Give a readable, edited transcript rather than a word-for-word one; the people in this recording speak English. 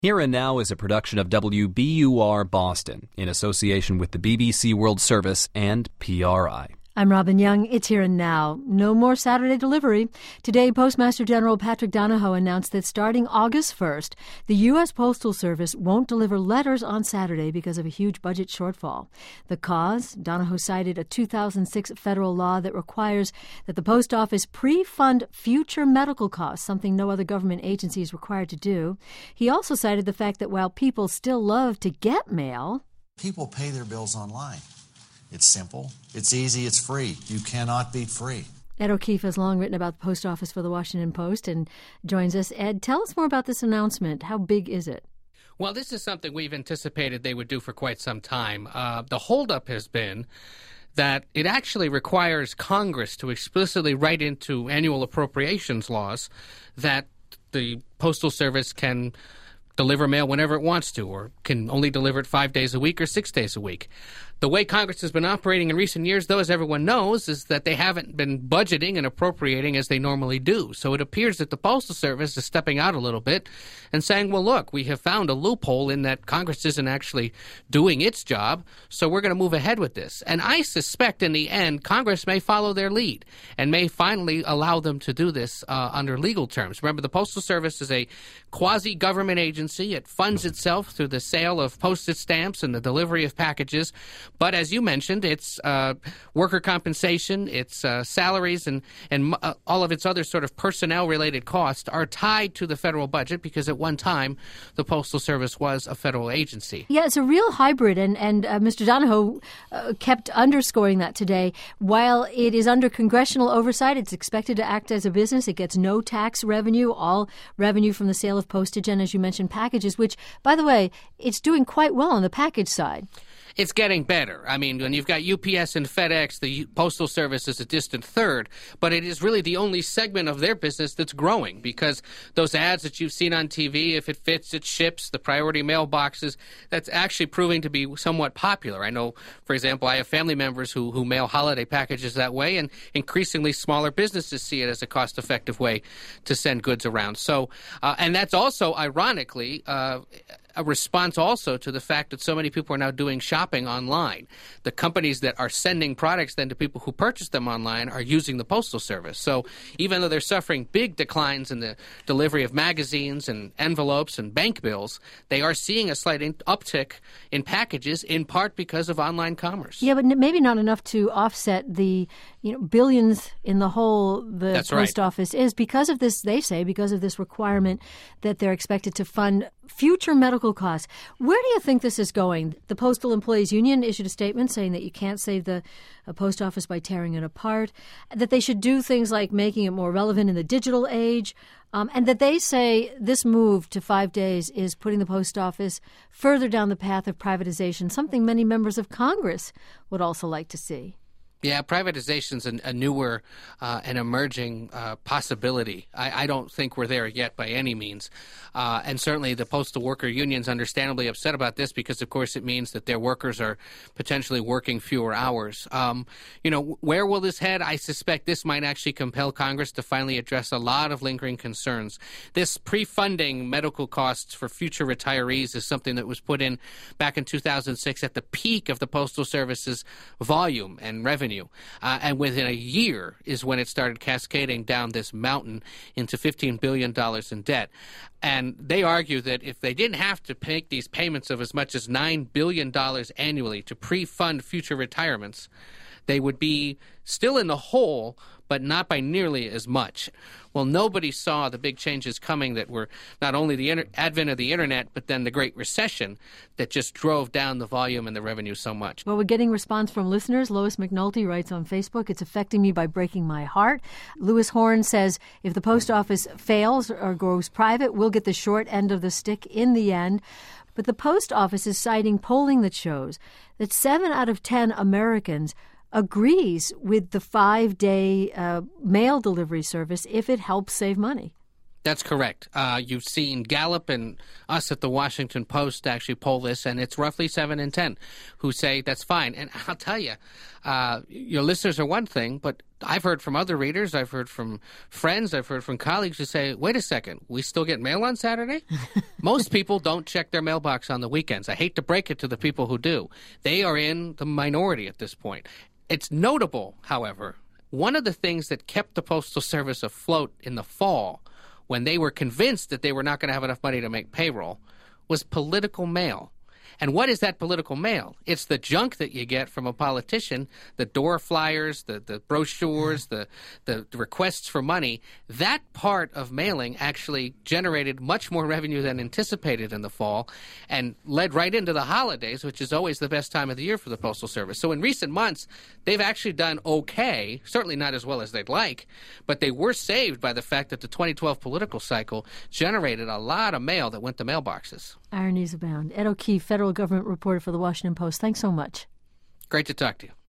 Here and Now is a production of WBUR Boston in association with the BBC World Service and PRI. I'm Robin Young. It's Here and Now. No more Saturday delivery. Today, Postmaster General Patrick Donohoe announced that starting August 1st, the U.S. Postal Service won't deliver letters on Saturday because of a huge budget shortfall. The cause? Donohoe cited a 2006 federal law that requires that the post office pre-fund future medical costs, something no other government agency is required to do. He also cited the fact that while people still love to get mail, people pay their bills online. It's simple, it's easy, it's free. You cannot beat free. Ed O'Keefe has long written about the post office for the Washington Post and joins us. Ed, tell us more about this announcement. How big is it? Well, this is something we've anticipated they would do for quite some time. The holdup has been that it actually requires Congress to explicitly write into annual appropriations laws that the Postal Service can deliver mail whenever it wants to, or can only deliver it 5 days a week or 6 days a week. The way Congress has been operating in recent years, though, as everyone knows, is that they haven't been budgeting and appropriating as they normally do. So it appears that the Postal Service is stepping out a little bit and saying, well, look, we have found a loophole in that Congress isn't actually doing its job, so we're going to move ahead with this. And I suspect in the end, Congress may follow their lead and may finally allow them to do this under legal terms. Remember, the Postal Service is a quasi-government agency. It funds itself through the sale of postage stamps and the delivery of packages. But as you mentioned, it's worker compensation, its salaries, and all of its other sort of personnel-related costs are tied to the federal budget because at one time the Postal Service was a federal agency. Yeah, it's a real hybrid, and Mr. Donohoe kept underscoring that today. While it is under congressional oversight, it's expected to act as a business. It gets no tax revenue, all revenue from the sale of postage and, as you mentioned, packages, which, by the way, it's doing quite well on the package side. It's getting better. I mean, when you've got UPS and FedEx, the Postal Service is a distant third, but it is really the only segment of their business that's growing because those ads that you've seen on TV, if it fits, it ships, the priority mailboxes, that's actually proving to be somewhat popular. I know, for example, I have family members who mail holiday packages that way, and increasingly smaller businesses see it as a cost-effective way to send goods around. So, and that's also, ironically, a response also to the fact that so many people are now doing shopping online. The companies that are sending products then to people who purchase them online are using the Postal Service. So even though they're suffering big declines in the delivery of magazines and envelopes and bank bills, they are seeing a slight uptick in packages, in part because of online commerce. Yeah, but maybe not enough to offset the billions in the hole the That's post right. office is because of this, they say, because of this requirement that they're expected to fund future medical costs. Where do you think this is going? The Postal Employees Union issued a statement saying that you can't save the post office by tearing it apart, that they should do things like making it more relevant in the digital age, and that they say this move to 5 days is putting the post office further down the path of privatization, something many members of Congress would also like to see. Yeah, privatization's a newer and emerging possibility. I don't think we're there yet by any means. And certainly the postal worker union's understandably upset about this because, of course, it means that their workers are potentially working fewer hours. Where will this head? I suspect this might actually compel Congress to finally address a lot of lingering concerns. This pre-funding medical costs for future retirees is something that was put in back in 2006 at the peak of the Postal Service's volume and revenue. And within a year is when it started cascading down this mountain into $15 billion in debt. And they argue that if they didn't have to make these payments of as much as $9 billion annually to pre-fund future retirements, they would be still in the hole, but not by nearly as much. Well, nobody saw the big changes coming that were not only the advent of the Internet, but then the Great Recession that just drove down the volume and the revenue so much. Well, we're getting response from listeners. Lois McNulty writes on Facebook, "It's affecting me by breaking my heart." Lewis Horn says, "If the post office fails or goes private, we'll get the short end of the stick in the end." But the post office is citing polling that shows that 7 out of 10 Americans agrees with the 5-day mail delivery service if it helps save money. That's correct. You've seen Gallup and us at the Washington Post actually poll this, and it's roughly 7 in 10 who say that's fine. And I'll tell you, your listeners are one thing, but I've heard from other readers, I've heard from friends, I've heard from colleagues who say, wait a second, we still get mail on Saturday? Most people don't check their mailbox on the weekends. I hate to break it to the people who do. They are in the minority at this point. It's notable, however, one of the things that kept the Postal Service afloat in the fall, when they were convinced that they were not going to have enough money to make payroll, was political mail. And what is that political mail? It's the junk that you get from a politician, the door flyers, the brochures, the requests for money. That part of mailing actually generated much more revenue than anticipated in the fall and led right into the holidays, which is always the best time of the year for the Postal Service. So in recent months, they've actually done okay, certainly not as well as they'd like, but they were saved by the fact that the 2012 political cycle generated a lot of mail that went to mailboxes. Ironies abound. Ed O'Keefe, federal government reporter for the Washington Post. Thanks so much. Great to talk to you.